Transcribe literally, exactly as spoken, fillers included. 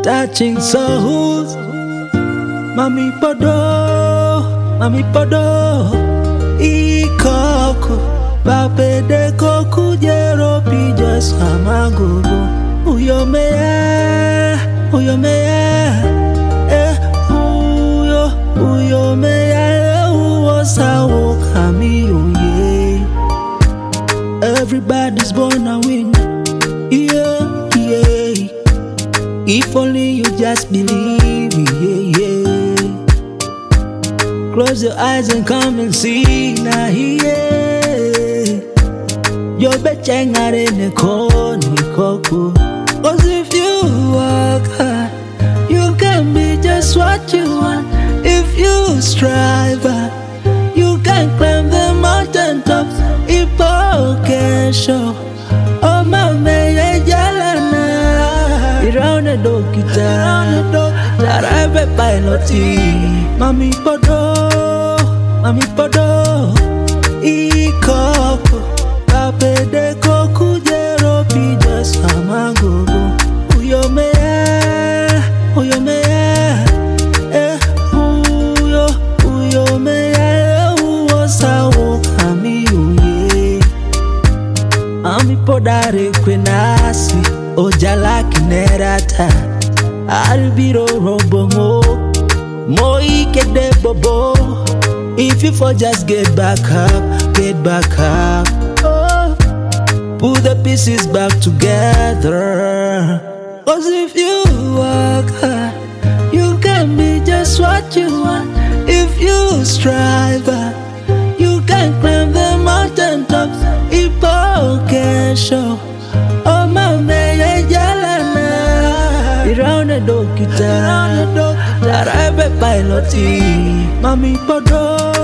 touching souls. Mami podo, mami podo, ikoko, pape de koku jero pija samagogo. Uyo meya, uyo meya, eh, uyo, uyo meya, uyo sawo kami uye. Everybody's born a winner, yeah, yeah. If only you just believe, yeah, yeah. Close your eyes and come and see, now, yeah. Yo betchang are in the corner, coco. Cause if you work hard, you can be just what you want. If you strive hard, you can climb the mountain tops. If okay, show. Oh, my man, jalana. Around the dog, around the dog, that I be piloting. Mami podo, mami podo, ikoko, pape de koku jero pija samagogo. Uyo meya, uyo meya, eh, uyo, uyo meya, uyo sawo kami uye. Mami podare kwenasi, ojala kinerata, albiro robongo, moike de bobo. If you fall, just get back up, get back up. Oh, put the pieces back together. Cause if you work hard, you can be just what you want. If you strive hard, you can climb the mountain tops. If okay, show. Oh, my man, jalana. Around the dog, around the dog, that I be piloting. Mami podo.